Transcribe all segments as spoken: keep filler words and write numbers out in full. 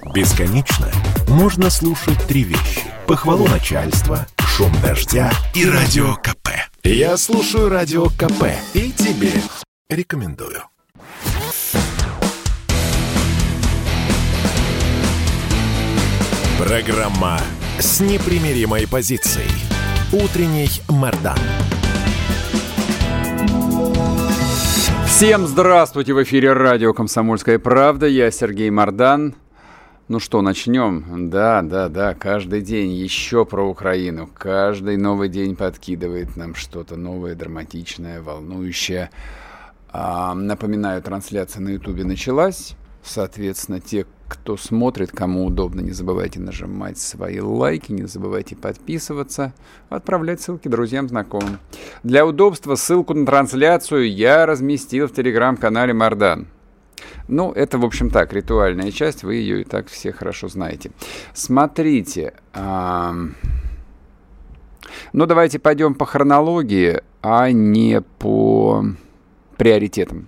Бесконечно можно слушать три вещи: похвалу начальства, шум дождя и радио КП. Я слушаю радио КП и тебе рекомендую. Программа с непримиримой позицией. Утренний Мардан. Всем здравствуйте! В эфире радио «Комсомольская правда». Я Сергей Мардан. Ну что, начнем? Да, да, да, каждый день еще про Украину. Каждый новый день подкидывает нам что-то новое, драматичное, волнующее. А, напоминаю, трансляция на Ютубе началась. Соответственно, те, кто смотрит, кому удобно, не забывайте нажимать свои лайки, не забывайте подписываться, отправлять ссылки друзьям, знакомым. Для удобства ссылку на трансляцию я разместил в телеграм-канале Мардан. Ну, это, в общем, так, ритуальная часть, вы ее и так все хорошо знаете. Смотрите, а... ну, давайте пойдем по хронологии, а не по приоритетам.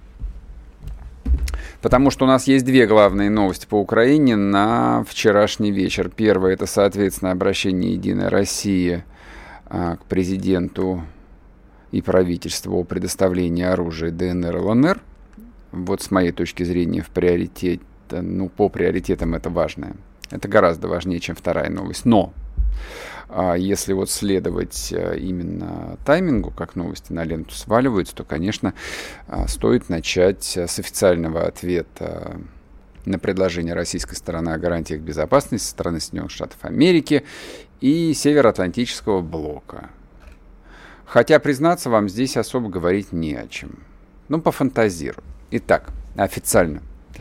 Потому что у нас есть две главные новости по Украине на вчерашний вечер. Первое – это, соответственно, обращение «Единой России» а, к президенту и правительству о предоставлении оружия ДНР и ЛНР. Вот с моей точки зрения в приоритете, ну, по приоритетам это важное. Это гораздо важнее, чем вторая новость. Но а, если вот следовать а, именно таймингу, как новости на ленту сваливаются, то, конечно, а, стоит начать с официального ответа на предложение российской стороны о гарантиях безопасности со стороны Соединенных Штатов Америки и Североатлантического блока. Хотя, признаться вам, здесь особо говорить не о чем. Ну, пофантазирую. Итак, официально.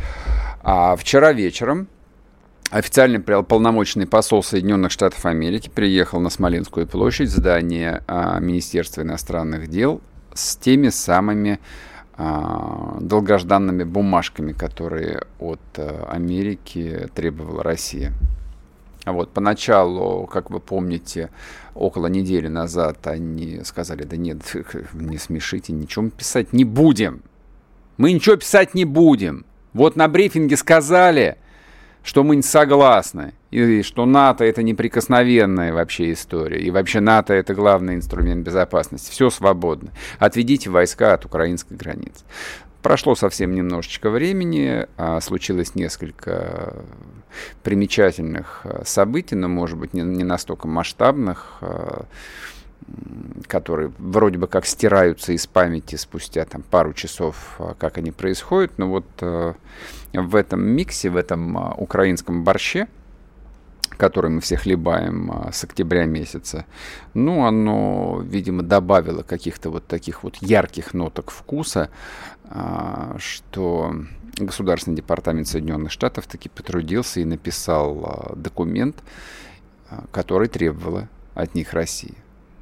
А вчера вечером официальный полномочный посол Соединенных Штатов Америки приехал на Смоленскую площадь, в здание а, Министерства иностранных дел, с теми самыми а, долгожданными бумажками, которые от а, Америки требовала Россия. Вот, поначалу, как вы помните, около недели назад они сказали: да нет, не смешите, ничего мы писать не будем. Мы ничего писать не будем. Вот на брифинге сказали, что мы не согласны, и что НАТО — это неприкосновенная вообще история, и вообще НАТО — это главный инструмент безопасности. Все свободно. Отведите войска от украинской границы. Прошло совсем немножечко времени, случилось несколько примечательных событий, но, может быть, не, не настолько масштабных, которые вроде бы как стираются из памяти спустя там, пару часов, как они происходят. Но вот э, в этом миксе, в этом э, украинском борще, который мы все хлебаем э, с октября месяца, ну, оно, видимо, добавило каких-то вот таких вот ярких ноток вкуса, э, что Государственный департамент Соединенных Штатов таки потрудился и написал э, документ, э, который требовала от них Россия.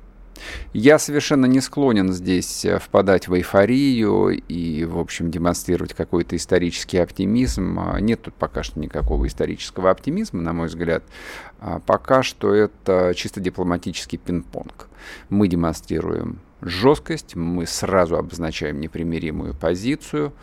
Я совершенно не склонен здесь впадать в эйфорию и, в общем, демонстрировать какой-то исторический оптимизм. Нет тут пока что никакого исторического оптимизма, на мой взгляд. Пока что это чисто дипломатический пинг-понг. Мы демонстрируем жесткость, мы сразу обозначаем непримиримую позицию,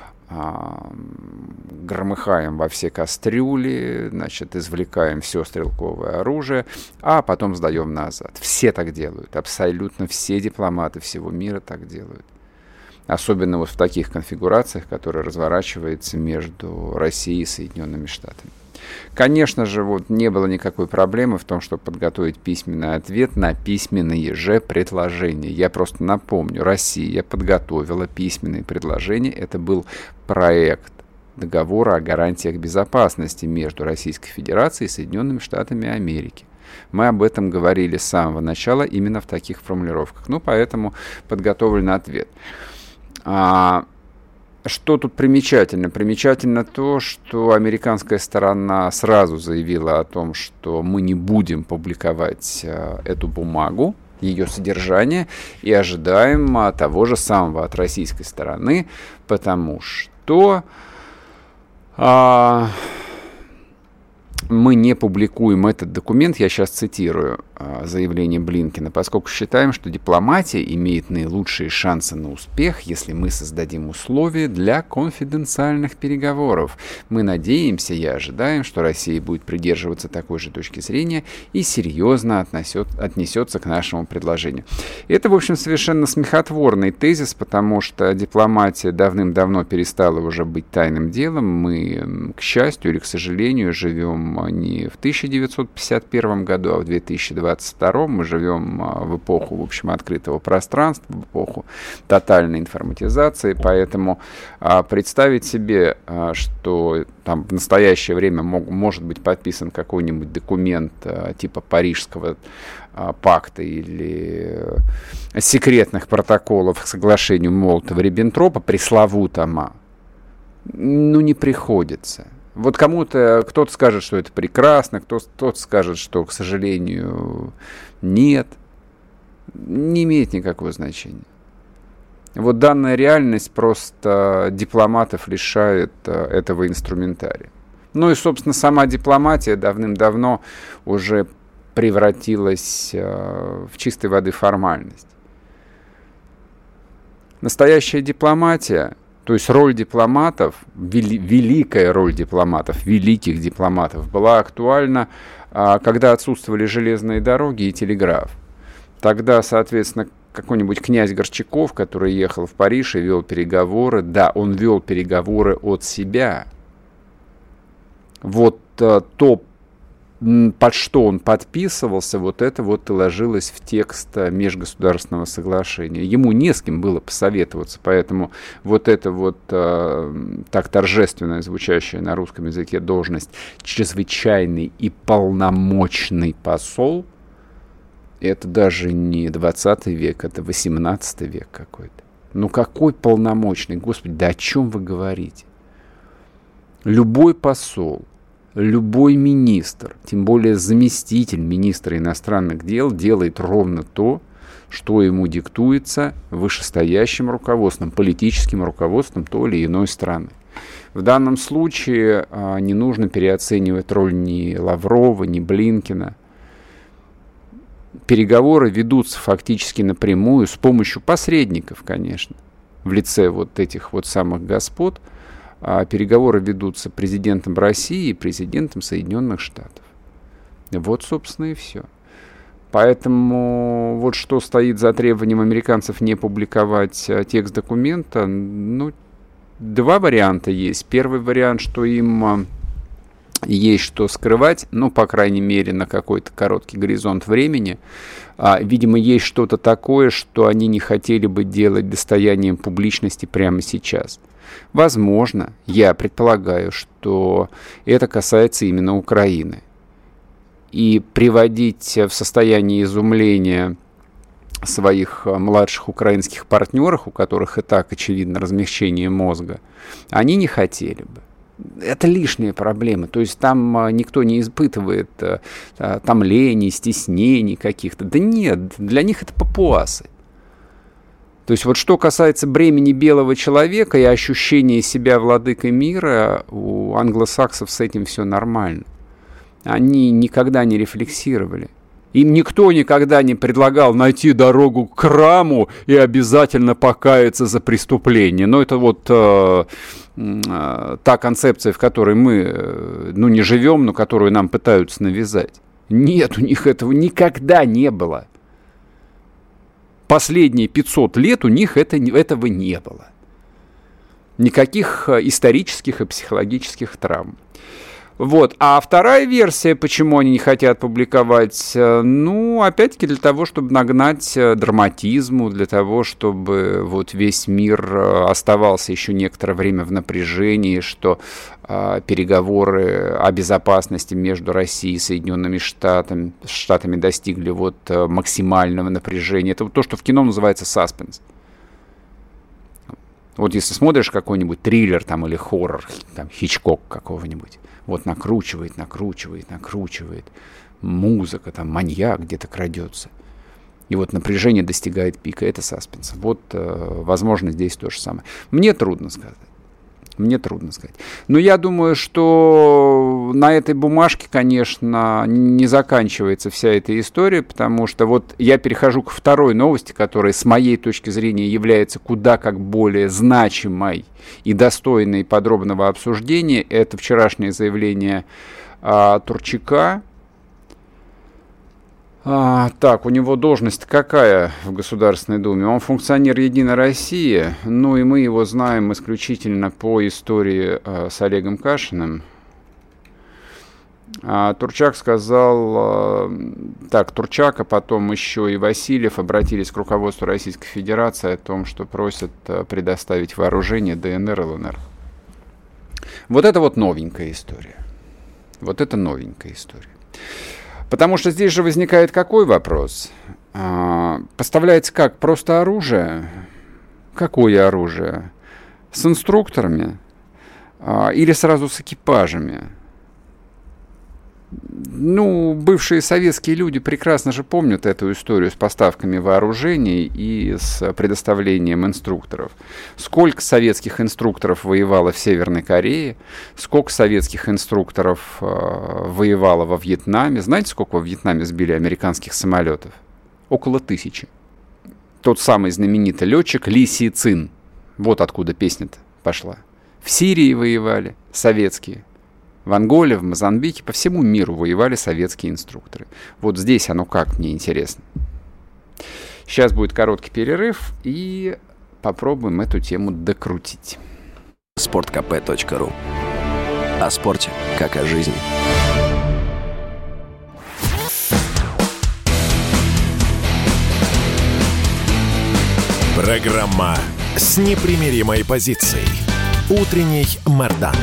громыхаем во все кастрюли, значит, извлекаем все стрелковое оружие, а потом сдаем назад. Все так делают, абсолютно все дипломаты всего мира так делают. Особенно вот в таких конфигурациях, которые разворачиваются между Россией и Соединенными Штатами. Конечно же, вот не было никакой проблемы в том, чтобы подготовить письменный ответ на письменные же предложения. Я просто напомню, Россия подготовила письменные предложения. Это был проект договора о гарантиях безопасности между Российской Федерацией и Соединенными Штатами Америки. Мы об этом говорили с самого начала именно в таких формулировках. Ну, поэтому подготовлен ответ. А... Что тут примечательно? Примечательно то, что американская сторона сразу заявила о том, что мы не будем публиковать э, эту бумагу, ее содержание, и ожидаем а, того же самого от российской стороны, потому что... А, мы не публикуем этот документ, я сейчас цитирую заявление Блинкена, поскольку считаем, что дипломатия имеет наилучшие шансы на успех, если мы создадим условия для конфиденциальных переговоров. Мы надеемся и ожидаем, что Россия будет придерживаться такой же точки зрения и серьезно отнесет, отнесется к нашему предложению. Это, в общем, совершенно смехотворный тезис, потому что дипломатия давным-давно перестала уже быть тайным делом. Мы, к счастью или к сожалению, живем не в тысяча девятьсот пятьдесят первом году, а в две тысячи двадцать втором. Мы живем в эпоху, в общем, открытого пространства, в эпоху тотальной информатизации, поэтому а, представить себе, а, что там в настоящее время мог, может быть подписан какой-нибудь документ а, типа Парижского а, пакта или а, секретных протоколов к соглашению Молотова-Риббентропа пресловутого, ну, не приходится. Вот кому-то, кто-то скажет, что это прекрасно, кто-то, кто-то скажет, что, к сожалению, нет. Не имеет никакого значения. Вот данная реальность просто дипломатов лишает этого инструментария. Ну и, собственно, сама дипломатия давным-давно уже превратилась в чистой воды формальность. Настоящая дипломатия, то есть роль дипломатов, вели, великая роль дипломатов, великих дипломатов, была актуальна, а, когда отсутствовали железные дороги и телеграф. Тогда, соответственно, какой-нибудь князь Горчаков, который ехал в Париж и вел переговоры, да, он вел переговоры от себя. Вот а, то, под что он подписывался, вот это вот и ложилось в текст межгосударственного соглашения. Ему не с кем было посоветоваться, поэтому вот эта вот э, так торжественно звучащая на русском языке должность чрезвычайный и полномочный посол, это даже не двадцатый век, это восемнадцатый век какой-то. Ну какой полномочный? Господи, да о чем вы говорите? Любой посол, любой министр, тем более заместитель министра иностранных дел, делает ровно то, что ему диктуется вышестоящим руководством, политическим руководством той или иной страны. В данном случае а, не нужно переоценивать роль ни Лаврова, ни Блинкена. Переговоры ведутся фактически напрямую с помощью посредников, конечно, в лице вот этих вот самых господ. А переговоры ведутся президентом России и президентом Соединенных Штатов. Вот, собственно, и все. Поэтому вот что стоит за требованием американцев не публиковать текст документа, ну, два варианта есть. Первый вариант, что им есть что скрывать, ну, по крайней мере, на какой-то короткий горизонт времени. А, видимо, есть что-то такое, что они не хотели бы делать достоянием публичности прямо сейчас. Возможно, я предполагаю, что это касается именно Украины. И приводить в состояние изумления своих младших украинских партнеров, у которых и так очевидно размягчение мозга, они не хотели бы. Это лишняя проблема. То есть там никто не испытывает томлений, стеснений каких-то. Да нет, для них это папуасы. То есть вот что касается бремени белого человека и ощущения себя владыкой мира, у англосаксов с этим все нормально. Они никогда не рефлексировали. Им никто никогда не предлагал найти дорогу к храму и обязательно покаяться за преступление. Но это вот э, э, та концепция, в которой мы э, ну, не живем, но которую нам пытаются навязать. Нет, у них этого никогда не было. Последние пятьсот лет у них это, этого не было. Никаких исторических и психологических травм. Вот. А вторая версия, почему они не хотят публиковать, ну, опять-таки для того, чтобы нагнать драматизму, для того, чтобы вот весь мир оставался еще некоторое время в напряжении, что э, переговоры о безопасности между Россией и Соединенными Штатами, Штатами достигли вот максимального напряжения. Это вот то, что в кино называется саспенс. Вот если смотришь какой-нибудь триллер там, или хоррор, там, Хичкок какого-нибудь, вот накручивает, накручивает, накручивает. Музыка, там маньяк где-то крадется. И вот напряжение достигает пика. Это саспенс. Вот, э, возможно, здесь то же самое. Мне трудно сказать. Мне трудно сказать. Но я думаю, что на этой бумажке, конечно, не заканчивается вся эта история, потому что вот я перехожу к второй новости, которая с моей точки зрения является куда как более значимой и достойной подробного обсуждения. Это вчерашнее заявление а, Турчака. А, так, у него должность какая в Государственной Думе? Он функционер «Единой России», ну и мы его знаем исключительно по истории а, с Олегом Кашиным. А, Турчак сказал, а, так, Турчак, а потом еще и Васильев обратились к руководству Российской Федерации о том, что просят а, предоставить вооружение ДНР и ЛНР. Вот это вот новенькая история. Вот это новенькая история. Потому что здесь же возникает какой вопрос? А, поставляется как? Просто оружие? Какое оружие? С инструкторами? А, или сразу с экипажами? Ну, бывшие советские люди прекрасно же помнят эту историю с поставками вооружений и с предоставлением инструкторов. Сколько советских инструкторов воевало в Северной Корее, сколько советских инструкторов э, воевало во Вьетнаме. Знаете, сколько во Вьетнаме сбили американских самолетов? Около тысячи. Тот самый знаменитый летчик Ли Си Цин. Вот откуда песня-то пошла. В Сирии воевали советские. В Анголе, в Мозамбике, по всему миру воевали советские инструкторы. Вот здесь оно как, мне интересно. Сейчас будет короткий перерыв, и попробуем эту тему докрутить. спорт ка пэ точка ру. О спорте, как о жизни. Программа с непримиримой позицией. Утренний Мардан.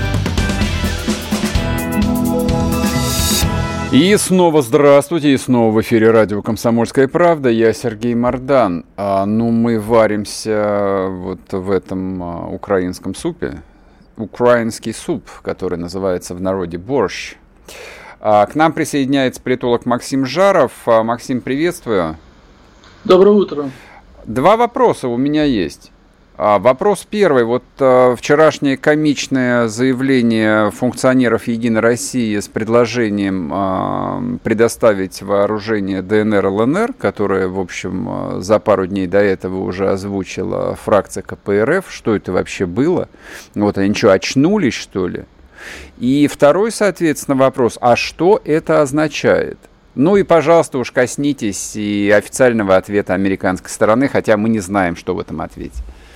И снова здравствуйте, и снова в эфире радио «Комсомольская правда». Я Сергей Мардан. А, ну, мы варимся вот в этом а, украинском супе. Украинский суп, который называется в народе борщ. А, к нам присоединяется политолог Максим Жаров. А, Максим, приветствую. Доброе утро. Два вопроса у меня есть. А, вопрос первый. Вот а, вчерашнее комичное заявление функционеров «Единой России» с предложением а, предоставить вооружение ДНР и ЛНР, которое, в общем, а, за пару дней до этого уже озвучила фракция ка пэ эр эф. Что это вообще было? Вот они что, очнулись, что ли? И второй, соответственно, вопрос. А что это означает? Ну и, пожалуйста, уж коснитесь и официального ответа американской стороны, хотя мы не знаем, что в этом ответе.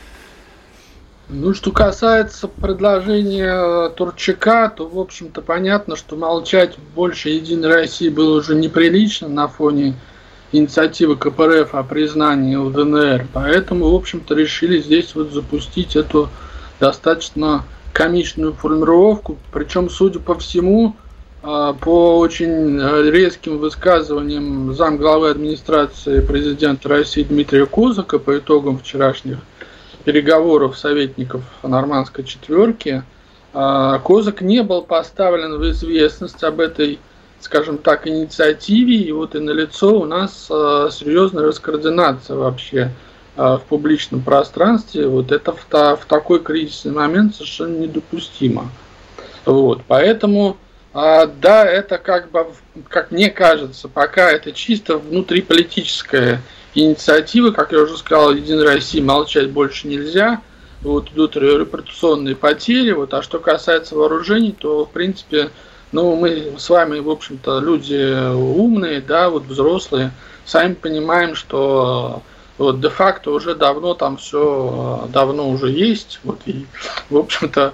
Ну, что касается предложения Турчака, то, в общем-то, понятно, что молчать больше «Единой России» было уже неприлично на фоне инициативы ка пэ эр эф о признании эл дэ эн эр. Поэтому, в общем-то, решили здесь вот запустить эту достаточно комичную формулировку. Причем, судя по всему, по очень резким высказываниям замглавы администрации президента России Дмитрия Козака по итогам вчерашних переговоров советников нормандской четверки, Козак не был поставлен в известность об этой, скажем так, инициативе, и вот и налицо у нас серьезная раскоординация вообще в публичном пространстве. Вот это в, та, в такой кризисный момент совершенно недопустимо. Вот, поэтому, да, это как бы, как мне кажется, пока это чисто внутриполитическая инициатива, как я уже сказал, «Единой России» молчать больше нельзя, вот идут репутационные потери, вот, а что касается вооружений, то, в принципе, ну, мы с вами, в общем-то, люди умные, да, вот взрослые, сами понимаем, что вот де-факто уже давно там все давно уже есть, вот, и, в общем-то,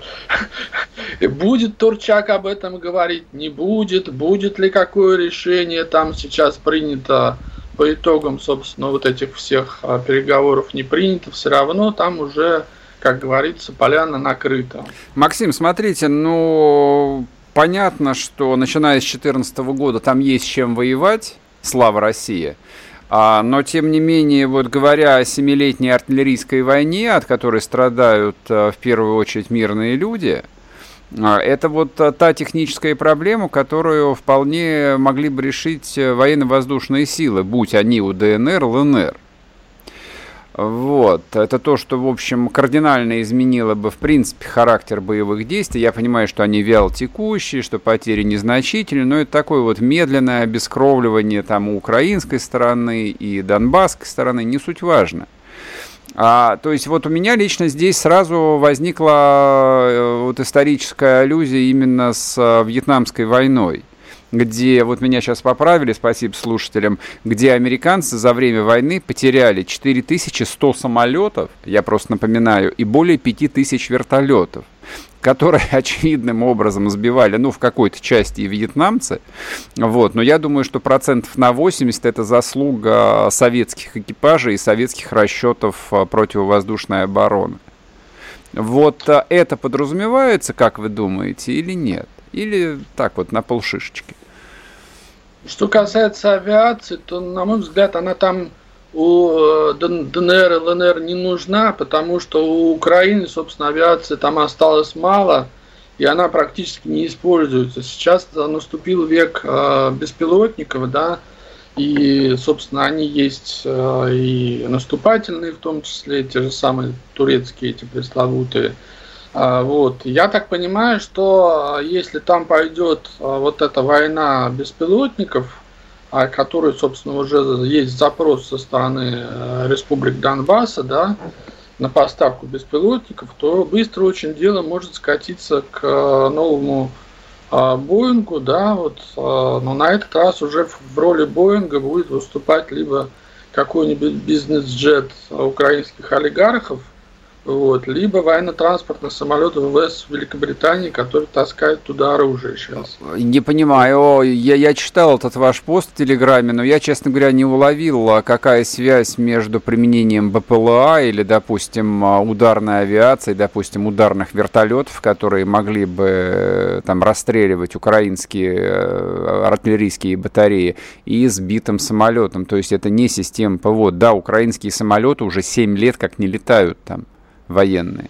будет Турчак об этом говорить, не будет, будет ли какое решение там сейчас принято, по итогам, собственно, вот этих всех переговоров не принято, все равно там уже, как говорится, поляна накрыта. Максим, смотрите, ну, понятно, что начиная с две тысячи четырнадцатого года там есть с чем воевать, слава России, а, но, тем не менее, вот говоря о семилетней артиллерийской войне, от которой страдают в первую очередь мирные люди, это вот та техническая проблема, которую вполне могли бы решить военно-воздушные силы, будь они у ДНР, ЛНР. Вот. Это то, что, в общем, кардинально изменило бы, в принципе, характер боевых действий. Я понимаю, что они вялотекущие, что потери незначительные, но это такое вот медленное обескровливание там у украинской стороны и донбасской стороны, не суть важно. А, то есть вот у меня лично здесь сразу возникла вот историческая аллюзия именно с Вьетнамской войной, где, вот меня сейчас поправили, спасибо слушателям, где американцы за время войны потеряли четыре тысячи сто самолетов, я просто напоминаю, и более пять тысяч вертолетов, которые очевидным образом сбивали, ну, в какой-то части и вьетнамцы, вот, но я думаю, что процентов на восемьдесят это заслуга советских экипажей и советских расчетов противовоздушной обороны. Вот это подразумевается, как вы думаете, или нет? Или так вот, на полшишечки? Что касается авиации, то, на мой взгляд, она там у ДНР и ЛНР не нужна, потому что у Украины, собственно, авиации там осталось мало, и она практически не используется. Сейчас наступил век беспилотников, да, и, собственно, они есть и наступательные, в том числе, те же самые турецкие, эти пресловутые. Вот. Я так понимаю, что если там пойдет вот эта война беспилотников, о которой, собственно, уже есть запрос со стороны республик Донбасса, да, на поставку беспилотников, то быстро очень дело может скатиться к новому Боингу, да, вот, но на этот раз уже в роли Боинга будет выступать либо какой-нибудь бизнес-джет украинских олигархов, вот, либо военно-транспортный самолет ВВС Великобритании, который таскает туда оружие сейчас. Не понимаю, я, я читал этот ваш пост в Телеграме, но я, честно говоря, не уловил, какая связь между применением БПЛА или, допустим, ударной авиации, допустим, ударных вертолетов, которые могли бы там расстреливать украинские артиллерийские батареи, и сбитым самолетом. То есть это не система ПВО. Да, украинские самолеты уже семь лет как не летают там, военные.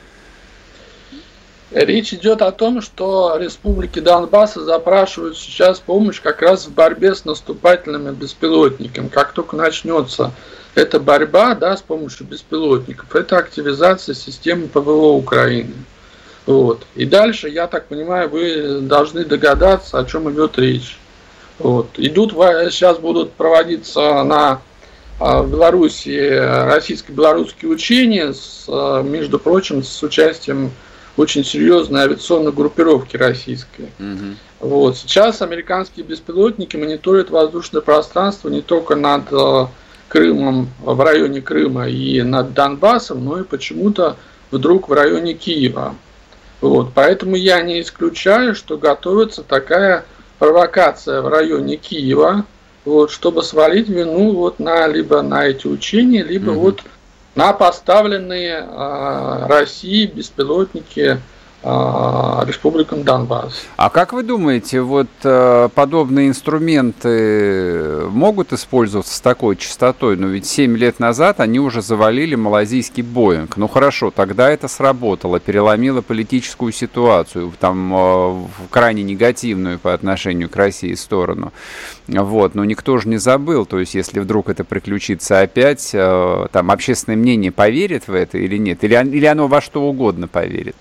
Речь идет о том, что республики Донбасса запрашивают сейчас помощь как раз в борьбе с наступательными беспилотниками. Как только начнется эта борьба, да, с помощью беспилотников, это активизация системы ПВО Украины. Вот. И дальше, я так понимаю, вы должны догадаться, о чем идет речь. Вот. Идут, сейчас будут проводиться на в Беларуси российско-белорусские учения, с, между прочим, с участием очень серьезной авиационной группировки российской. Mm-hmm. Вот. Сейчас американские беспилотники мониторят воздушное пространство не только над Крымом, в районе Крыма и над Донбассом, но и почему-то вдруг в районе Киева. Вот. Поэтому я не исключаю, что готовится такая провокация в районе Киева, вот, чтобы свалить вину вот на, либо на эти учения, либо mm-hmm. вот на поставленные э, России беспилотники э, республикам Донбасс. А как вы думаете, вот э, подобные инструменты могут использоваться с такой частотой? Ну ведь семь лет назад они уже завалили малазийский Боинг. Ну хорошо, тогда это сработало, переломило политическую ситуацию, там э, крайне негативную по отношению к России сторону. Вот, но никто же не забыл, то есть если вдруг это приключится опять, э, там общественное мнение поверит в это или нет, или, или оно во что угодно поверит?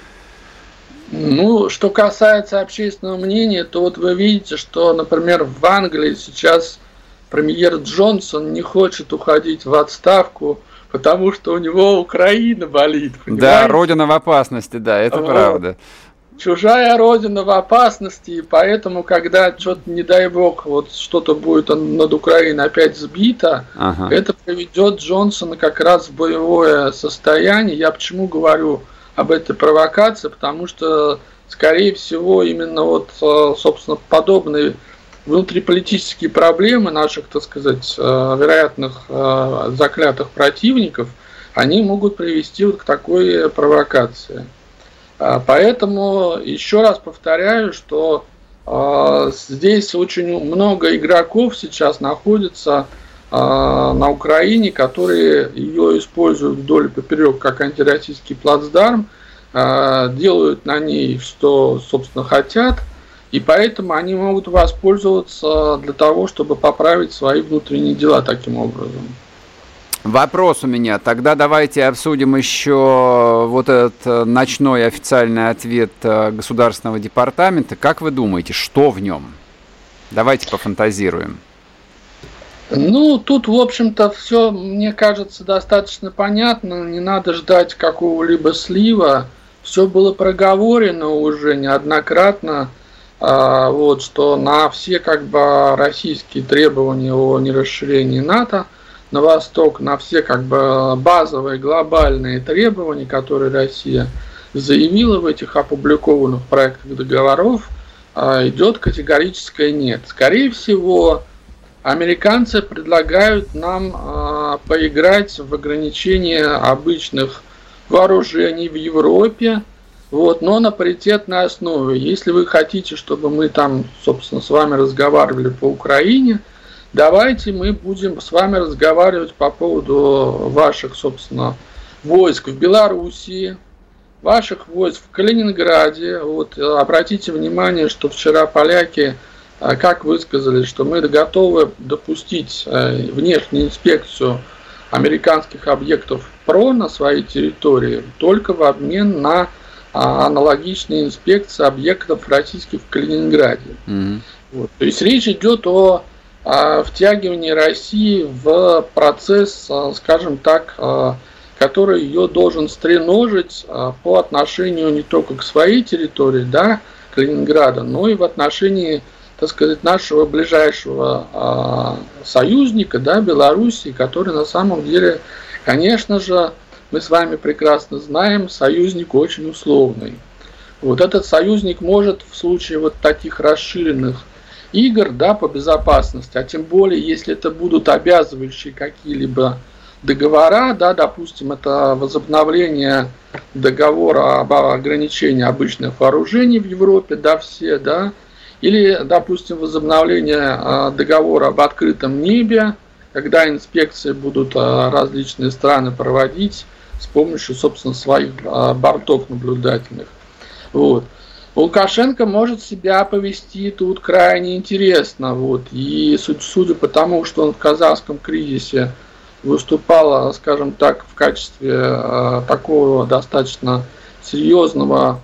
Ну, что касается общественного мнения, то вот вы видите, что, например, в Англии сейчас премьер Джонсон не хочет уходить в отставку, потому что у него Украина болит. Понимаете? Да, родина в опасности, да, это вот. Правда. Чужая родина в опасности, и поэтому, когда что-то, не дай бог, вот что-то будет над Украиной опять сбито, ага. это приведет Джонсона как раз в боевое состояние. Я почему говорю об этой провокации, потому что, скорее всего, именно вот, собственно, подобные внутриполитические проблемы наших, так сказать, вероятных заклятых противников, они могут привести вот к такой провокации. Поэтому еще раз повторяю, что э, здесь очень много игроков сейчас находится э, на Украине, которые ее используют вдоль и поперек как антироссийский плацдарм, э, делают на ней, что, собственно, хотят, и поэтому они могут воспользоваться для того, чтобы поправить свои внутренние дела таким образом. Вопрос у меня. Тогда давайте обсудим еще вот этот ночной официальный ответ Государственного департамента. Как вы думаете, что в нем? Давайте пофантазируем. Ну, тут, в общем-то, все, мне кажется, достаточно понятно. Не надо ждать какого-либо слива. Все было проговорено уже неоднократно. Вот, что на все как бы российские требования о нерасширении НАТО на восток, на все как бы базовые глобальные требования, которые Россия заявила в этих опубликованных проектах договоров, идет категорическое нет. Скорее всего, американцы предлагают нам поиграть в ограничение обычных вооружений в Европе, вот, но на паритетной основе. Если вы хотите, чтобы мы там, собственно, с вами разговаривали по Украине, давайте мы будем с вами разговаривать по поводу ваших, собственно, войск в Белоруссии, ваших войск в Калининграде. Вот, обратите внимание, что вчера поляки, как высказали, что мы готовы допустить внешнюю инспекцию американских объектов ПРО на своей территории только в обмен на аналогичные инспекции объектов российских в Калининграде. Mm-hmm. Вот. То есть речь идет о втягивании России в процесс, скажем так, который ее должен стреножить по отношению не только к своей территории, да, Калининграда, но и в отношении, так сказать, нашего ближайшего союзника, да, Белоруссии, который на самом деле, конечно же, мы с вами прекрасно знаем, союзник очень условный. Вот этот союзник может в случае вот таких расширенных игр, да, по безопасности, а тем более, если это будут обязывающие какие-либо договора, да, допустим, это возобновление договора об ограничении обычных вооружений в Европе, да, все, да, или, допустим, возобновление договора об открытом небе, когда инспекции будут различные страны проводить с помощью, собственно, своих бортов наблюдательных. Вот. Лукашенко может себя повести тут крайне интересно. Вот. И судя по тому, что он в казахском кризисе выступал, скажем так, в качестве такого достаточно серьезного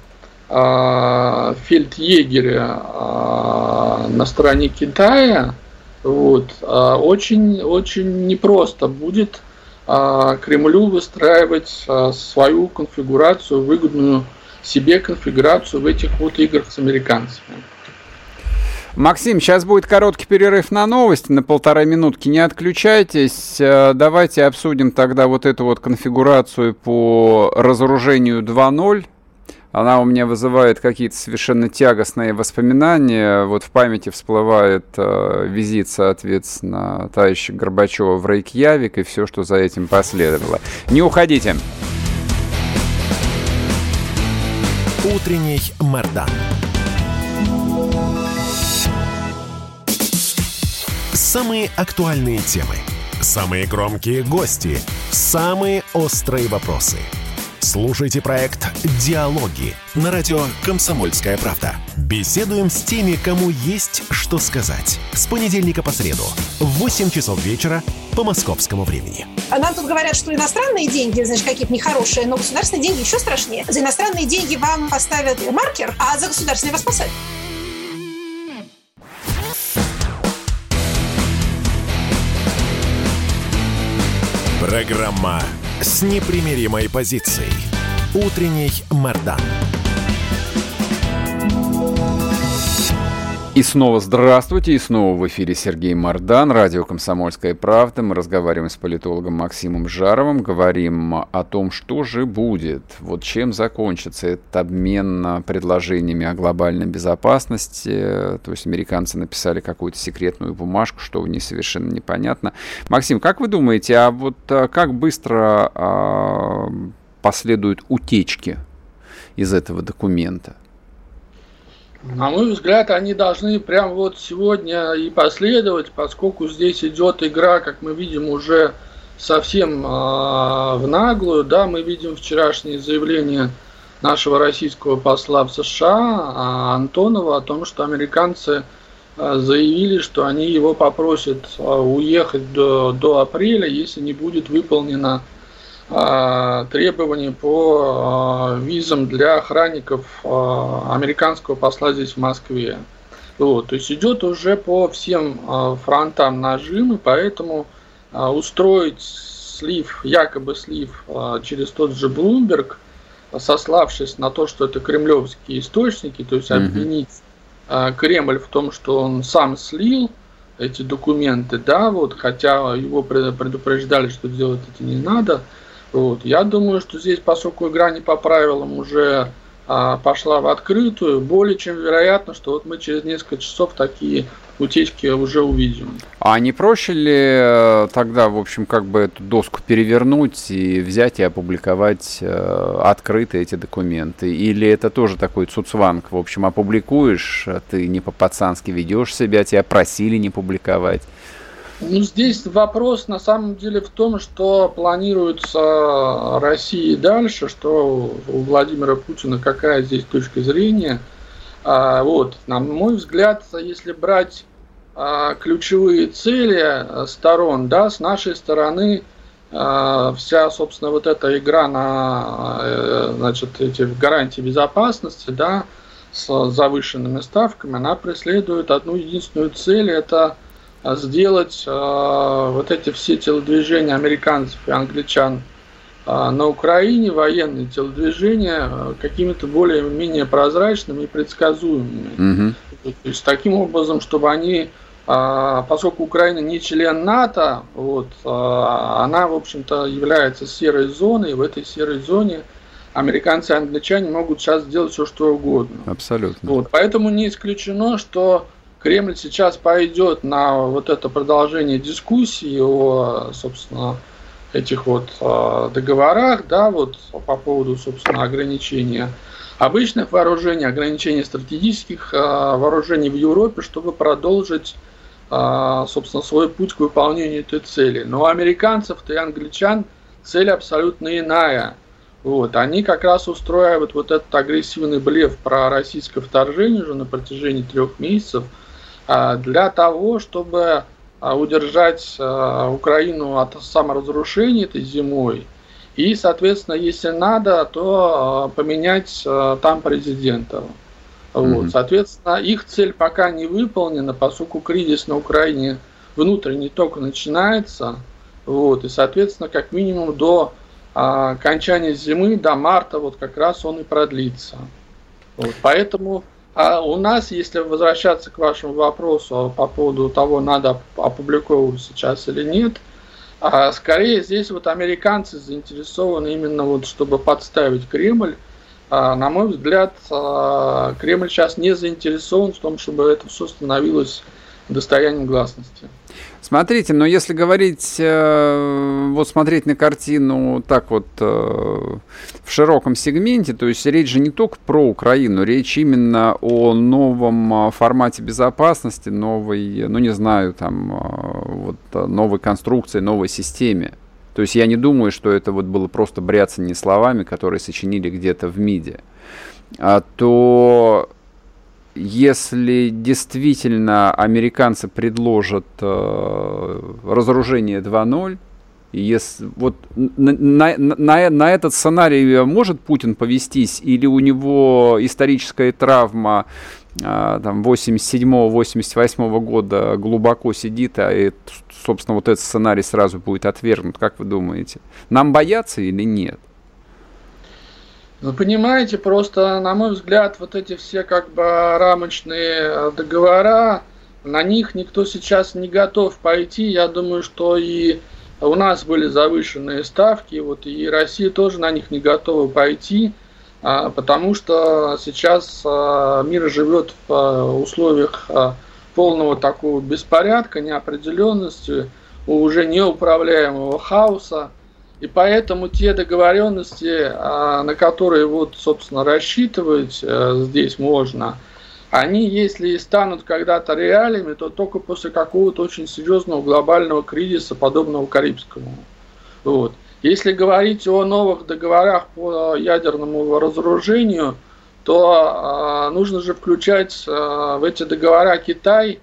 фельдъегеря на стороне Китая, вот, очень, очень непросто будет Кремлю выстраивать свою конфигурацию, выгодную себе конфигурацию в этих вот играх с американцами. Максим, сейчас будет короткий перерыв на новости, на полторы минутки, не отключайтесь. Давайте обсудим тогда вот эту вот конфигурацию по разоружению два ноль. Она у меня вызывает какие-то совершенно тягостные воспоминания. Вот в памяти всплывает э, визит, соответственно, товарища Горбачева в Рейкьявик и все, что за этим последовало. Не уходите. Утренний Мардан. Самые актуальные темы, самые громкие гости, самые острые вопросы. Слушайте проект «Диалоги» на радио «Комсомольская правда». Беседуем с теми, кому есть что сказать. С понедельника по среду в восемь часов вечера по московскому времени. Нам тут говорят, что иностранные деньги, значит, какие-то нехорошие, но государственные деньги еще страшнее. За иностранные деньги вам поставят маркер, а за государственные вас посадят. Программа с непримиримой позицией. Утренний Мардан. И снова здравствуйте, и снова в эфире Сергей Мардан, радио «Комсомольская правда». Мы разговариваем с политологом Максимом Жаровым, говорим о том, что же будет, вот чем закончится этот обмен предложениями о глобальной безопасности. То есть американцы написали какую-то секретную бумажку, что в ней совершенно непонятно. Максим, как вы думаете, а вот как быстро а, последуют утечки из этого документа? На мой взгляд, они должны прямо вот сегодня и последовать, поскольку здесь идет игра, как мы видим, уже совсем э, в наглую. Да, мы видим вчерашнее заявление нашего российского посла в США Антонова о том, что американцы заявили, что они его попросят уехать до, до апреля, если не будет выполнено а, требование по а, визам для охранников а, американского посла здесь в Москве. Вот, то есть идет уже по всем а, фронтам нажим, и поэтому а, устроить слив, якобы слив а, через тот же Bloomberg, сославшись на то, что это кремлевские источники, то есть обвинить а, Кремль в том, что он сам слил эти документы, да, вот, хотя его предупреждали, что делать это не надо. Вот, я думаю, что здесь, поскольку игра не по правилам уже а, пошла в открытую, более чем вероятно, что вот мы через несколько часов такие утечки уже увидим. А не проще ли тогда, в общем, как бы эту доску перевернуть и взять и опубликовать э, открыто эти документы? Или это тоже такой цуцванг? В общем, опубликуешь, ты не по-пацански ведешь себя, тебя просили не публиковать. Ну, здесь вопрос на самом деле в том, что планируется России дальше, что у Владимира Путина какая здесь точка зрения. А, вот, на мой взгляд, если брать а, ключевые цели сторон, да, с нашей стороны а, вся, собственно, вот эта игра на, значит, эти гарантии безопасности, да, с завышенными ставками, она преследует одну единственную цель – это сделать э, вот эти все телодвижения американцев и англичан э, на Украине, военные телодвижения, э, какими-то более-менее прозрачными и предсказуемыми. Mm-hmm. То есть таким образом, чтобы они, э, поскольку Украина не член НАТО, вот, э, она, в общем-то, является серой зоной, и в этой серой зоне американцы и англичане могут сейчас сделать все, что угодно. Абсолютно. Вот, поэтому не исключено, что Кремль сейчас пойдет на вот это продолжение дискуссии о, собственно, этих вот договорах, да, вот по поводу, собственно, ограничения обычных вооружений, ограничения стратегических вооружений в Европе, чтобы продолжить, собственно, свой путь к выполнению этой цели. Но у американцев и англичан цель абсолютно иная. Вот, они как раз устраивают вот этот агрессивный блеф про российское вторжение уже на протяжении трех месяцев, для того, чтобы удержать Украину от саморазрушения этой зимой и, соответственно, если надо, то поменять там президента. Mm-hmm. Вот, соответственно, их цель пока не выполнена, поскольку кризис на Украине внутренний только начинается, вот, и, соответственно, как минимум до окончания зимы, до марта, вот как раз он и продлится. Вот, поэтому А у нас, если возвращаться к вашему вопросу по поводу того, надо опубликовывать сейчас или нет, скорее здесь вот американцы заинтересованы именно вот, чтобы подставить Кремль. На мой взгляд, Кремль сейчас не заинтересован в том, чтобы это все становилось достоянием гласности. Смотрите, но если говорить, вот смотреть на картину так вот в широком сегменте, то есть речь же не только про Украину, речь именно о новом формате безопасности, новой, ну не знаю, там, вот новой конструкции, новой системе. То есть я не думаю, что это вот было просто бряцание словами, которые сочинили где-то в МИДе. А то если действительно американцы предложат э, разоружение два ноль, если, вот на, на, на, на этот сценарий может Путин повестись, или у него историческая травма э, там, восемьдесят седьмого восемьдесят восьмого года глубоко сидит, а это, собственно, вот этот сценарий сразу будет отвергнут. Как вы думаете, нам бояться или нет? Вы понимаете, просто, на мой взгляд, вот эти все как бы рамочные договора, на них никто сейчас не готов пойти. Я думаю, что и у нас были завышенные ставки, вот и Россия тоже на них не готова пойти, потому что сейчас мир живет в условиях полного такого беспорядка, неопределенности, уже неуправляемого хаоса. И поэтому те договоренности, на которые вот, собственно, рассчитывать здесь можно, они, если и станут когда-то реалиями, то только после какого-то очень серьезного глобального кризиса, подобного Карибскому. Вот. Если говорить о новых договорах по ядерному разоружению, то нужно же включать в эти договора Китай,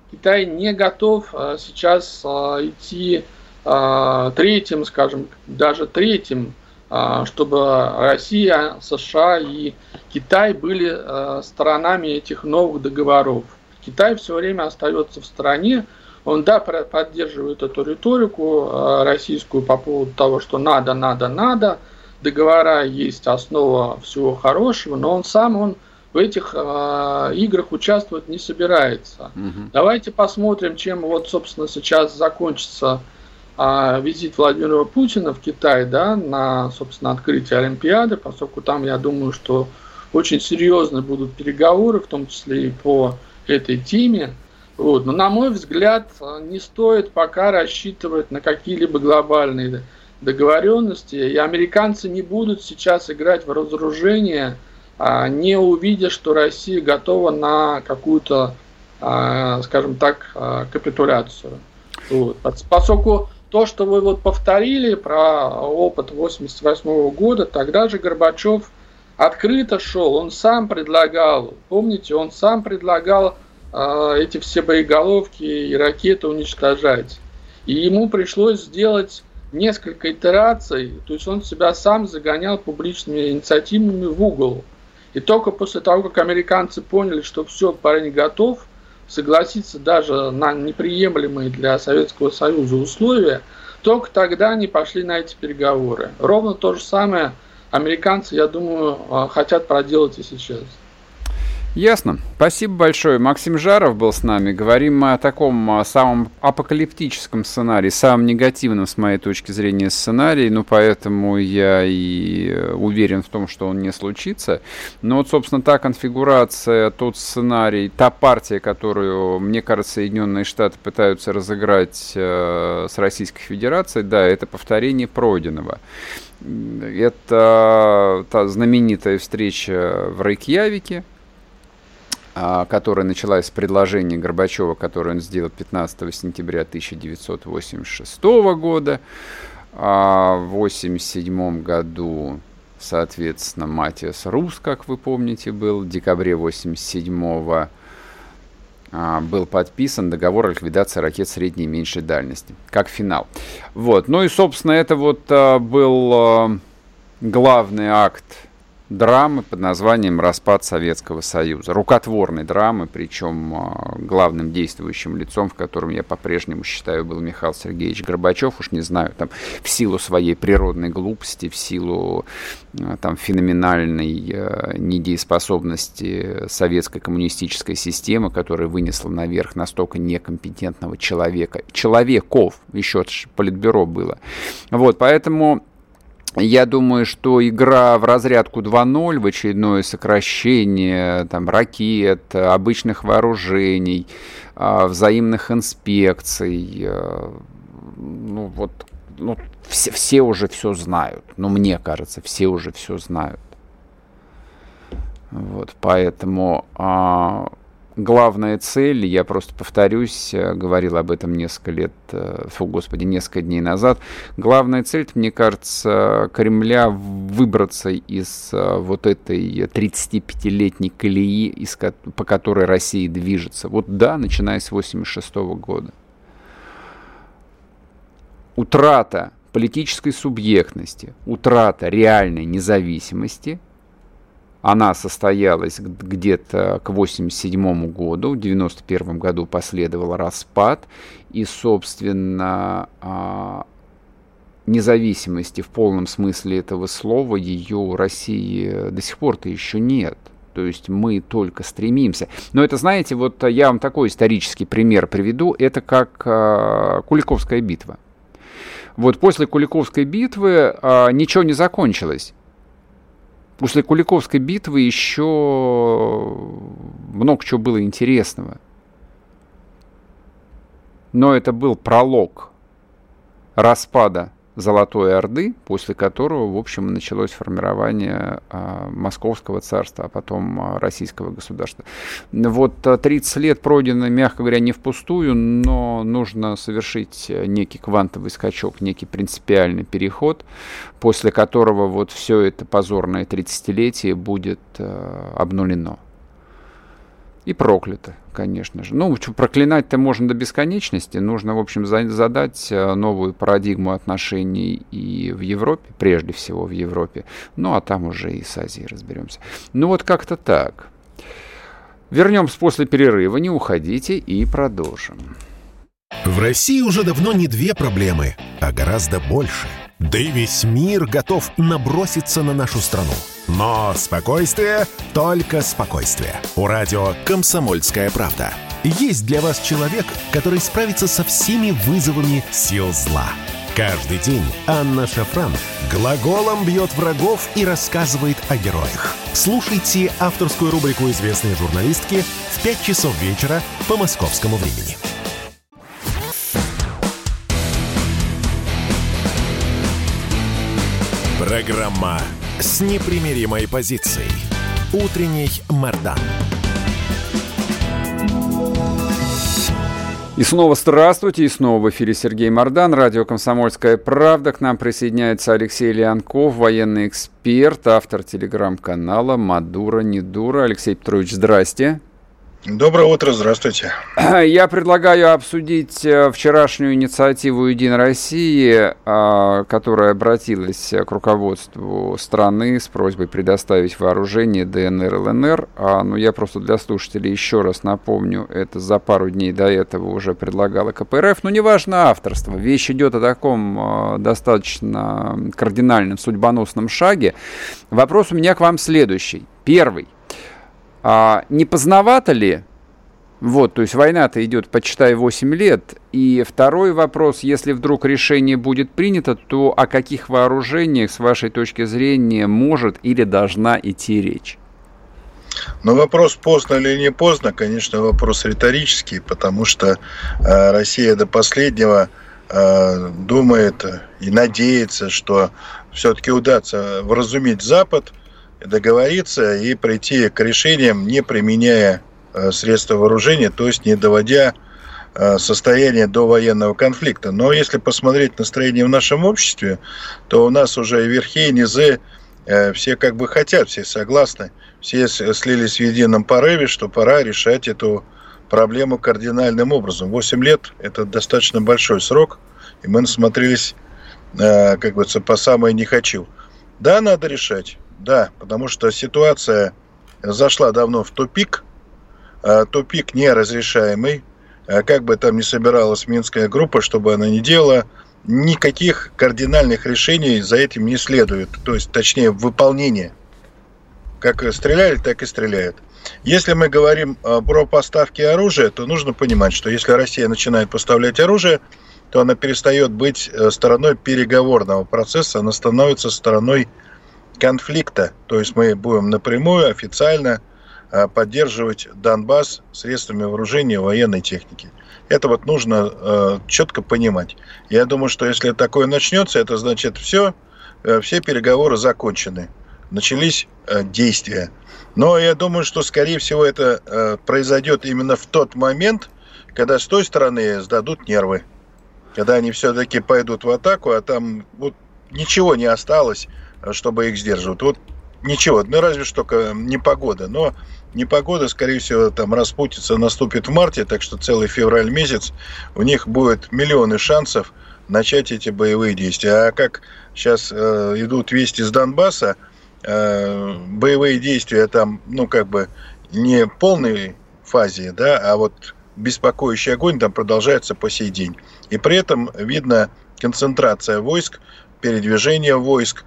Китай не готов сейчас идти третьим, скажем, даже третьим, чтобы Россия, США и Китай были сторонами этих новых договоров. Китай все время остается в стороне. Он, да, поддерживает эту риторику российскую по поводу того, что надо, надо, надо. Договора есть основа всего хорошего, но он сам, он в этих э, играх участвовать не собирается. Угу. Давайте посмотрим, чем вот, собственно, сейчас закончится э, визит Владимира Путина в Китай, да, на, собственно, открытие Олимпиады, поскольку там, я думаю, что очень серьезные будут переговоры, в том числе и по этой теме. Вот. Но, на мой взгляд, не стоит пока рассчитывать на какие-либо глобальные договоренности, и американцы не будут сейчас играть в разоружение, не увидя, что Россия готова на какую-то, скажем так, капитуляцию. Вот. Поскольку то, что вы вот повторили про опыт восемьдесят восьмого года, тогда же Горбачев открыто шел, он сам предлагал, помните, он сам предлагал эти все боеголовки и ракеты уничтожать. И ему пришлось сделать несколько итераций, то есть он себя сам загонял публичными инициативами в угол. И только после того, как американцы поняли, что все, парень готов согласиться даже на неприемлемые для Советского Союза условия, только тогда они пошли на эти переговоры. Ровно то же самое американцы, я думаю, хотят проделать и сейчас. Ясно. Спасибо большое. Максим Жаров был с нами. Говорим мы о таком самом апокалиптическом сценарии, самом негативном, с моей точки зрения, сценарии, ну, поэтому я и уверен в том, что он не случится. Но вот, собственно, та конфигурация, тот сценарий, та партия, которую, мне кажется, Соединенные Штаты пытаются разыграть э, с Российской Федерацией, да, это повторение пройденного. Это та знаменитая встреча в Рейкьявике, которая началась с предложения Горбачева, которое он сделал пятнадцатого сентября тысяча девятьсот восемьдесят шестого года. В восемьдесят седьмом году, соответственно, Матиас Рус, как вы помните, был. В декабре восемьдесят седьмого был подписан договор о ликвидации ракет средней и меньшей дальности, как финал. Вот. Ну и, собственно, это вот был главный акт драмы под названием «Распад Советского Союза». Рукотворной драмы, причем главным действующим лицом, в котором я по-прежнему считаю, был Михаил Сергеевич Горбачев. Уж не знаю, там, в силу своей природной глупости, в силу там, феноменальной недееспособности советской коммунистической системы, которая вынесла наверх настолько некомпетентного человека. Человеков, еще политбюро было. Вот, поэтому я думаю, что игра в разрядку два ноль, в очередное сокращение там, ракет, обычных вооружений, взаимных инспекций, ну вот, ну, все, все уже все знают. Ну, мне кажется, все уже все знают. Вот, поэтому а, главная цель, я просто повторюсь, говорил об этом несколько лет, фу, господи, несколько дней назад, главная цель, мне кажется, Кремля выбраться из вот этой тридцатипятилетней колеи, из, по которой Россия движется. Вот да, начиная с восемьдесят шестого года. Утрата политической субъектности, утрата реальной независимости, она состоялась где-то к восемьдесят седьмому году, в девяносто первом году последовал распад, и, собственно, независимости в полном смысле этого слова ее у России до сих пор-то еще нет. То есть мы только стремимся. Но это, знаете, вот я вам такой исторический пример приведу, это как Куликовская битва. Вот после Куликовской битвы ничего не закончилось. После Куликовской битвы еще много чего было интересного. Но это был пролог распада Золотой Орды, после которого, в общем, началось формирование а, Московского царства, а потом а, Российского государства. Вот тридцать лет пройдено, мягко говоря, не впустую, но нужно совершить некий квантовый скачок, некий принципиальный переход, после которого вот все это позорное тридцатилетие будет а, обнулено. И проклято, конечно же. Ну, проклинать-то можно до бесконечности. Нужно, в общем, задать новую парадигму отношений и в Европе, прежде всего в Европе. Ну, а там уже и с Азией разберемся. Ну, вот как-то так. Вернемся после перерыва, не уходите, и продолжим. В России уже давно не две проблемы, а гораздо больше. Да и весь мир готов наброситься на нашу страну. Но спокойствие, только спокойствие. У радио «Комсомольская правда» есть для вас человек, который справится со всеми вызовами сил зла. Каждый день Анна Шафран глаголом бьет врагов и рассказывает о героях. Слушайте авторскую рубрику известной журналистки в пять часов вечера по московскому времени. Программа с непримиримой позицией. Утренний Мардан. И снова здравствуйте, и снова в эфире Сергей Мардан, радио «Комсомольская правда». К нам присоединяется Алексей Леонков, военный эксперт, автор телеграм-канала «Мадура не дура». Алексей Петрович, здрасте. Доброе утро, здравствуйте. Я предлагаю обсудить вчерашнюю инициативу «Единой России», которая обратилась к руководству страны с просьбой предоставить вооружение ДНР, ЛНР. Ну, я просто для слушателей еще раз напомню, это за пару дней до этого уже предлагала КПРФ. Но неважно авторство, речь идет о таком достаточно кардинальном, судьбоносном шаге. Вопрос у меня к вам следующий. Первый. А не поздновато ли? Вот, то есть война-то идет, почитай, восемь лет. И второй вопрос, если вдруг решение будет принято, то о каких вооружениях, с вашей точки зрения, может или должна идти речь? Ну, вопрос, поздно или не поздно, конечно, вопрос риторический, потому что э, Россия до последнего э, думает и надеется, что все-таки удастся вразумить Запад, договориться и прийти к решениям, не применяя э, средства вооружения, то есть не доводя э, состояние до военного конфликта. Но если посмотреть настроение в нашем обществе, то у нас уже и верхи, и низы, э, все как бы хотят, все согласны, все слились в едином порыве, что пора решать эту проблему кардинальным образом. восемь лет – это достаточно большой срок, и мы насмотрелись, э, как бы, по самое не хочу. Да, надо решать. Да, потому что ситуация зашла давно в тупик, тупик неразрешаемый, как бы там ни собиралась Минская группа, чтобы она не делала, никаких кардинальных решений за этим не следует, то есть, точнее, выполнение. Как стреляли, так и стреляют. Если мы говорим про поставки оружия, то нужно понимать, что если Россия начинает поставлять оружие, то она перестает быть стороной переговорного процесса, она становится стороной конфликта, то есть мы будем напрямую, официально поддерживать Донбасс средствами вооружения, военной техники. Это вот нужно э, четко понимать. Я думаю, что если такое начнется, это значит все, э, все переговоры закончены, начались э, действия. Но я думаю, что скорее всего это э, произойдет именно в тот момент, когда с той стороны сдадут нервы, когда они все-таки пойдут в атаку, а там вот ничего не осталось, чтобы их сдерживать. Вот ничего, ну разве что только непогода. Но непогода, скорее всего, там распутится, наступит в марте, так что целый февраль месяц у них будет миллионы шансов начать эти боевые действия. А как сейчас э, идут вести с Донбасса, э, боевые действия там, ну как бы не в полной фазе, да, а вот беспокоящий огонь там продолжается по сей день. И при этом видно концентрация войск, передвижение войск,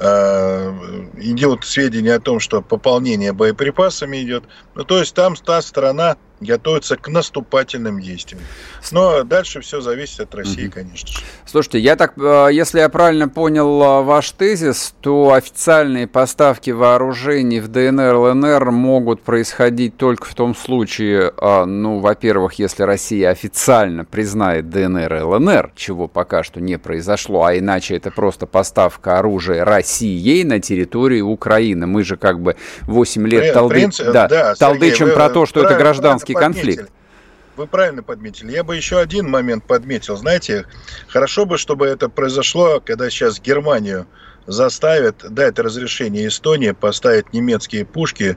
идет сведения о том, что пополнение боеприпасами идет. Ну, то есть там та сторона готовится к наступательным действиям. Но дальше все зависит от России, конечно же. Слушайте, я так, если я правильно понял ваш тезис, то официальные поставки вооружений в ДНР, ЛНР могут происходить только в том случае, ну, во-первых, если Россия официально признает ДНР и ЛНР, чего пока что не произошло, а иначе это просто поставка оружия Россией на территории Украины. Мы же как бы восемь лет толды... Принцип, да, да, толдычим Сергей, про то, что это гражданский подметили. конфликт. Вы правильно подметили. Я бы еще один момент подметил. Знаете, хорошо бы, чтобы это произошло, когда сейчас Германию заставят дать разрешение Эстонии поставить немецкие пушки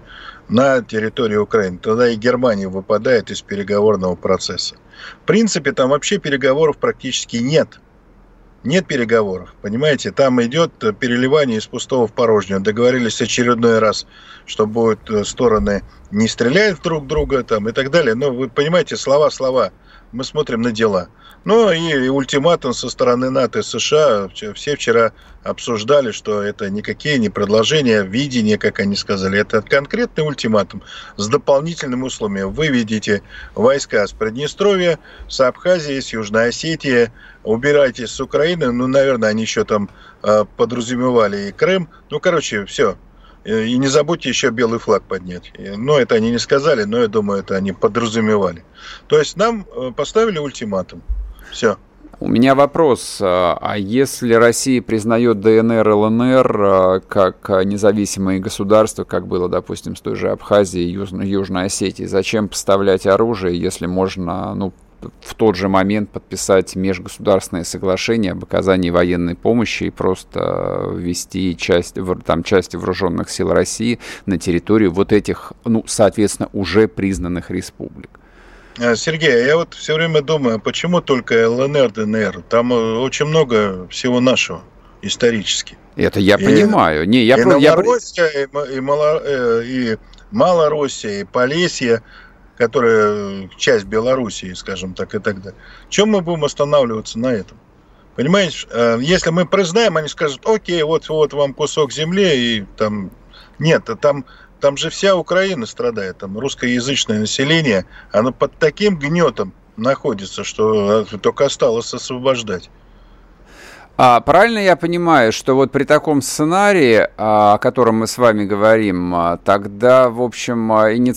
на территорию Украины. Тогда и Германия выпадает из переговорного процесса. В принципе, там вообще переговоров практически нет. Нет переговоров, понимаете? Там идет переливание из пустого в порожнее. Договорились очередной раз, что будут стороны не стрелять друг в друга там, и так далее. Но вы понимаете, слова-слова. Мы смотрим на дела. Ну и, и ультиматум со стороны НАТО и США. Все вчера обсуждали, что это никакие не предложения, видения, как они сказали. Это конкретный ультиматум с дополнительным условием. Вы видите войска с Приднестровья, с Абхазии, с Южной Осетии. Убирайтесь с Украины. Ну, наверное, они еще там э, подразумевали и Крым. Ну, короче, все. И не забудьте еще белый флаг поднять. Ну, это они не сказали, но я думаю, это они подразумевали. То есть нам поставили ультиматум. Все. У меня вопрос. А если Россия признает ДНР, ЛНР как независимые государства, как было, допустим, с той же Абхазией и Южной, Южной Осетией, зачем поставлять оружие, если можно, ну, в тот же момент подписать межгосударственное соглашение об оказании военной помощи и просто ввести часть, там, части вооруженных сил России на территорию вот этих, ну, соответственно, уже признанных республик? Сергей, я вот все время думаю, почему только ЛНР, ДНР? Там очень много всего нашего исторически. Это я и, понимаю. Не, я и про... Новороссия, я... и, Мало... и Малороссия, и Полесье, которая часть Белоруссии, скажем так, и так далее. Чем мы будем останавливаться на этом? Понимаешь, если мы признаем, они скажут, окей, вот, вот вам кусок земли, и там... Нет, там, там же вся Украина страдает, там русскоязычное население, оно под таким гнетом находится, что только осталось освобождать. А, правильно я понимаю, что вот при таком сценарии, о котором мы с вами говорим, тогда, в общем,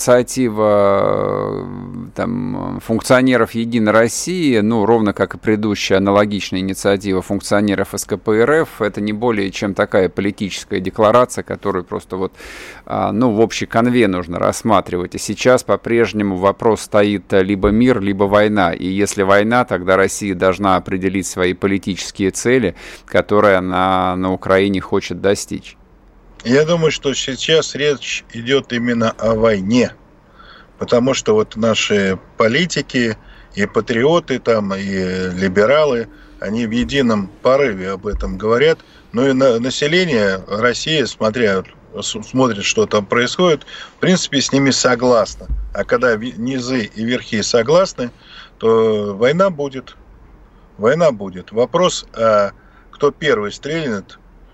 инициатива там, функционеров «Единой России», ну, ровно как и предыдущая аналогичная инициатива функционеров СКП-РФ, это не более чем такая политическая декларация, которую просто вот, ну, в общей конве нужно рассматривать. И сейчас по-прежнему вопрос стоит либо мир, либо война. И если война, тогда Россия должна определить свои политические цели, которая она на Украине хочет достичь. Я думаю, что сейчас речь идет именно о войне, потому что вот наши политики и патриоты там, и либералы, они в едином порыве об этом говорят, ну и на, население России, смотря, смотрит, что там происходит, в принципе, с ними согласно. А когда низы и верхи согласны, то война будет. Война будет. Вопрос, кто первый стрельнет,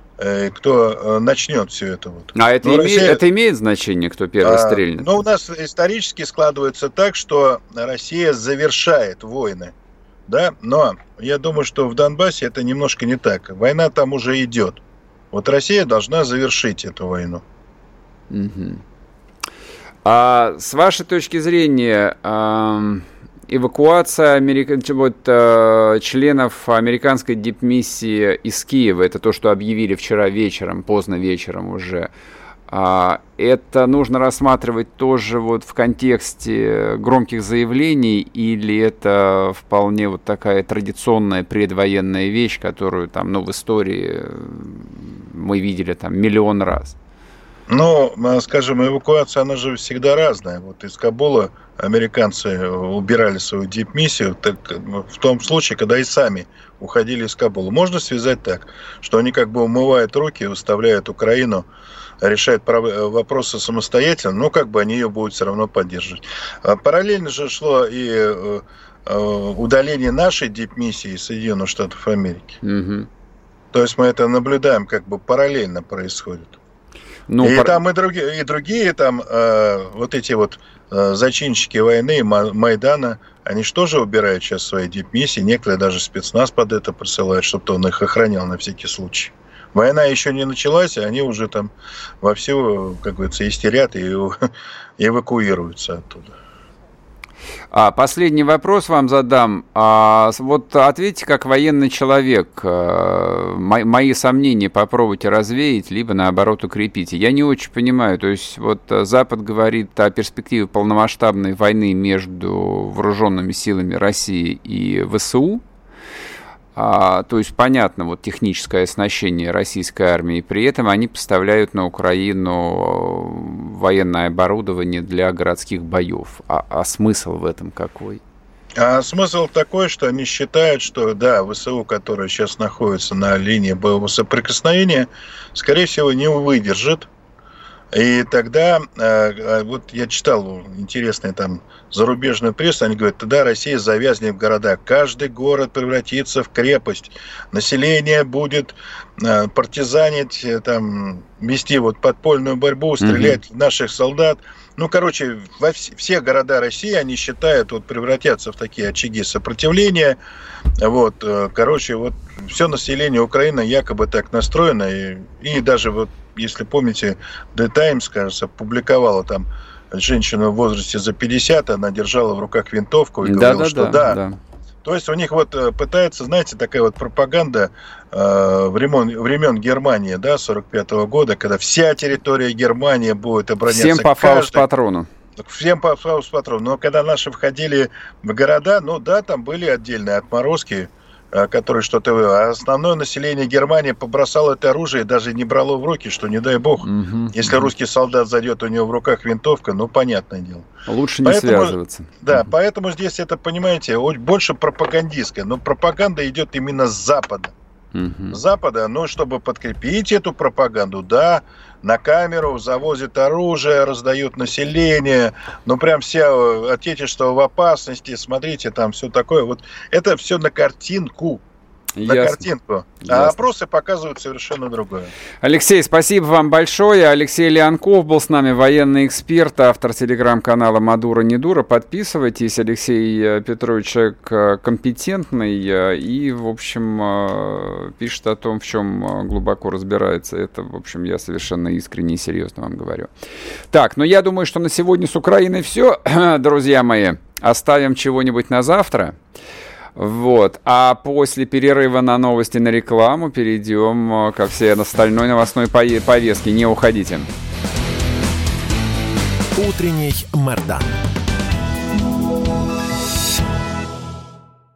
кто начнет все это. Вот. А это, имеет, Россия... это имеет значение, кто первый а, стрельнет? Ну, у нас исторически складывается так, что Россия завершает войны. Да? Но я думаю, что в Донбассе это немножко не так. Война там уже идет. Вот Россия должна завершить эту войну. Угу. А с вашей точки зрения... А... Эвакуация америка... вот, э, членов американской дипмиссии из Киева, это то, что объявили вчера вечером, поздно вечером уже, а, это нужно рассматривать тоже вот в контексте громких заявлений, или это вполне вот такая традиционная предвоенная вещь, которую там, ну, в истории мы видели там миллион раз? Ну, скажем, эвакуация, она же всегда разная. Вот из Кабула американцы убирали свою дипмиссию так, в том случае, когда и сами уходили из Кабула. Можно связать так, что они как бы умывают руки, выставляют Украину, решают вопросы самостоятельно, но как бы они ее будут все равно поддерживать. Параллельно же шло и удаление нашей дипмиссии из Соединенных Штатов Америки. Угу. То есть мы это наблюдаем, как бы параллельно происходит. Ну, и пар... там и другие, и другие там э, вот эти вот э, зачинщики войны, Майдана, они же тоже убирают сейчас свои дипмиссии, некоторые даже спецназ под это присылают, чтобы он их охранял на всякий случай. Война еще не началась, и они уже там вовсю, как говорится, истерят и эвакуируются оттуда. А, последний вопрос вам задам. А, вот ответьте, как военный человек, а, мои сомнения попробуйте развеять, либо наоборот укрепите. Я не очень понимаю, то есть вот Запад говорит о перспективе полномасштабной войны между вооруженными силами России и ВСУ. А, то есть, понятно, вот техническое оснащение российской армии, при этом они поставляют на Украину военное оборудование для городских боев. А, а смысл в этом какой? А смысл такой, что они считают, что, да, ВСУ, которая сейчас находится на линии боевого соприкосновения, скорее всего, не выдержит. И тогда, вот я читал интересную там зарубежную прессу, они говорят, тогда Россия завязнет в городах. Каждый город превратится в крепость. Население будет партизанить, там, вести вот подпольную борьбу, стрелять в наших солдат. Ну, короче, во вс- все города России, они считают, вот превратятся в такие очаги сопротивления. Вот, короче, вот все население Украины якобы так настроено. И, и даже вот, если помните, The Times, кажется, публиковала там женщину в возрасте за пятьдесят, она держала в руках винтовку и говорила, да, что да. да. То есть у них вот пытается, знаете, такая вот пропаганда э, времен, времен Германии, да, сорок пятого года, когда вся территория Германии будет обороняться. Всем по фаус-патрону. Всем по фаус-патрону. Но когда наши входили в города, ну да, там были отдельные отморозки, которые что-то... А основное население Германии побросало это оружие и даже не брало в руки, что не дай бог. Угу, если угу. русский солдат зайдет, у него в руках винтовка, ну, понятное дело. Лучше не поэтому, связываться. Да, угу. поэтому здесь это, понимаете, больше пропагандистское. Но пропаганда идет именно с Запада. Угу. С Запада, ну, чтобы подкрепить эту пропаганду, да, на камеру завозят оружие, раздают население, ну, прям все отечество в опасности, смотрите, там все такое. Вот это все на картинку. На Ясно. картинку. А опросы показывают совершенно другое. Алексей, спасибо вам большое. Алексей Леонков был с нами, военный эксперт, автор телеграм-канала «Мадуро не дура». Подписывайтесь. Алексей Петрович человек компетентный и, в общем, пишет о том, в чем глубоко разбирается. Это, в общем, я совершенно искренне и серьезно вам говорю. Так, ну я думаю, что на сегодня с Украиной все, друзья мои. Оставим чего-нибудь на завтра. Вот. А после перерыва на новости, на рекламу перейдем ко всей остальной новостной повестке. Не уходите. Утренний Мардан.